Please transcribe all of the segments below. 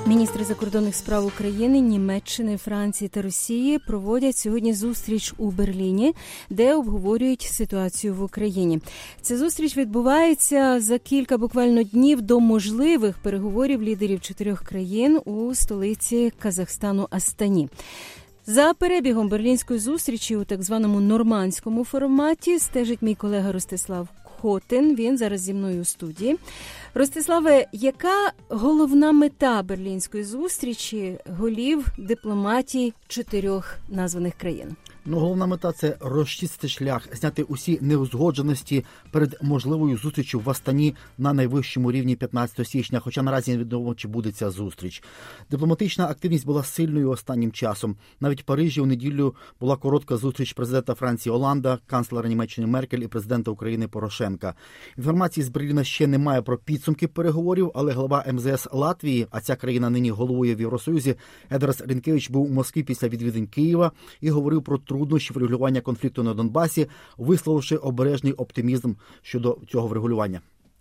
Міністри закордонних справ України, Німеччини, Франції та Росії проводять сьогодні зустріч у Берліні, де обговорюють ситуацію в Україні. Ця зустріч відбувається за кілька буквально днів до можливих переговорів лідерів 4 країн у столиці Казахстану Астані. За перебігом берлінської зустрічі у так званому нормандському форматі стежить мій колега Ростислав Хотин. Він зараз зі мною у студії. Ростиславе, яка головна мета берлінської зустрічі голів дипломатій 4 названих країн? Головна мета – це розчистити шлях, зняти усі неузгодженості перед можливою зустрічю в Астані на найвищому рівні 15 січня, хоча наразі невідомо, чи буде ця зустріч. Дипломатична активність була сильною останнім часом. Навіть в Парижі у неділю була коротка зустріч президента Франції Оланда, канцлера Німеччини Меркель і президента України Порошенка. Інформації з Берліна ще немає про підсумки переговорів, але глава МЗС Латвії, а ця країна нині головує в Євросоюзі, Едгарс Рінкевич був у Москві після відвідин Києва і говорив про труднощі врегулювання конфлікту на Донбасі, висловивши обережний оптимізм щодо цього врегулювання.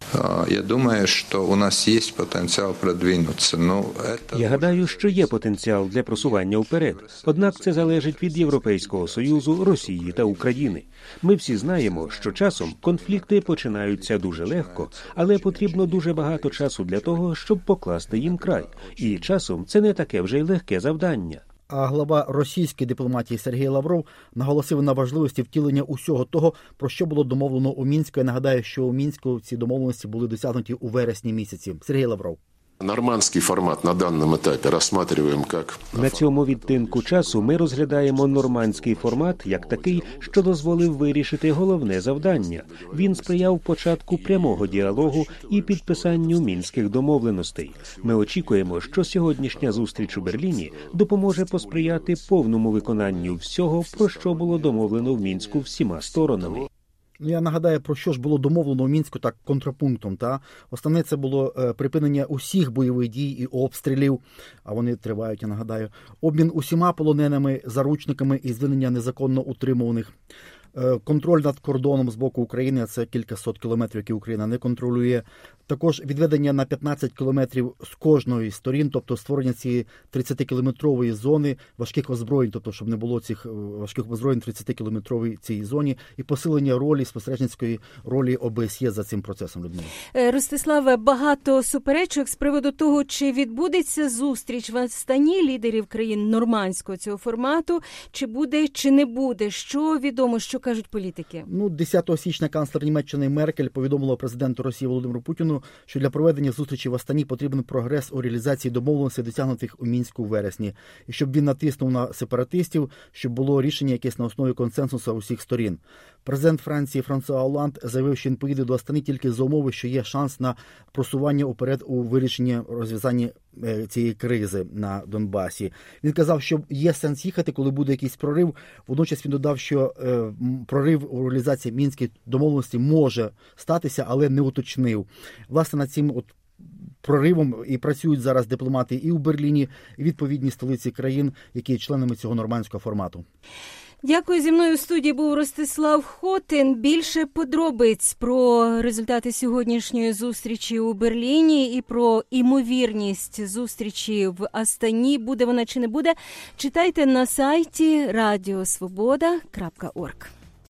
Я думаю, що у нас є потенціал продвинутися. Я гадаю, що є потенціал для просування вперед. Однак це залежить від Європейського Союзу, Росії та України. Ми всі знаємо, що часом конфлікти починаються дуже легко, але потрібно дуже багато часу для того, щоб покласти їм край. І часом це не таке вже й легке завдання. А глава російської дипломатії Сергій Лавров наголосив на важливості втілення усього того, про що було домовлено у Мінську. Я нагадаю, що у Мінську ці домовленості були досягнуті у вересні місяці. Сергій Лавров. Нормандський формат на даному етапі розглядаємо як... На цьому відтинку часу ми розглядаємо нормандський формат як такий, що дозволив вирішити головне завдання. Він сприяв початку прямого діалогу і підписанню мінських домовленостей. Ми очікуємо, що сьогоднішня зустріч у Берліні допоможе посприяти повному виконанню всього, про що було домовлено в Мінську всіма сторонами. Я нагадаю, про що ж було домовлено у Мінську так контрапунктом. Основне це було припинення усіх бойових дій і обстрілів, а вони тривають, я нагадаю, обмін усіма полоненими, заручниками і звільнення незаконно утримуваних, контроль над кордоном з боку України, а це кількасот кілометрів, які Україна не контролює, також відведення на 15 кілометрів з кожної сторін, тобто створення цієї 30-кілометрової зони важких озброєнь, тобто щоб не було цих важких озброєнь 30-кілометровій цій зоні, і посилення ролі, спостережницької ролі ОБСЄ за цим процесом, Людмила. Ростиславе, багато суперечок з приводу того, чи відбудеться зустріч в Астані лідерів країн нормандського цього формату, чи буде, чи не буде. Що відомо, що кажуть політики? 10 січня канцлер Німеччини Меркель повідомила президенту Росії Володимиру Путіну, що для проведення зустрічі в Астані потрібен прогрес у реалізації домовленостей, досягнутих у Мінську в вересні, і щоб він натиснув на сепаратистів, щоб було рішення якесь на основі консенсусу усіх сторін. Президент Франції Франсуа Оланд заявив, що він поїде до Астани тільки за умови, що є шанс на просування уперед у вирішенні розв'язанні цієї кризи на Донбасі. Він казав, що є сенс їхати, коли буде якийсь прорив. Водночас він додав, що прорив у реалізації мінських домовленостей може статися, але не уточнив. Власне, над цим проривом і працюють зараз дипломати і у Берліні, і відповідні столиці країн, які є членами цього нормандського формату. Дякую. Зі мною в студії був Ростислав Хотин. Більше подробиць про результати сьогоднішньої зустрічі у Берліні і про імовірність зустрічі в Астані, буде вона чи не буде, читайте на сайті radiosvoboda.org.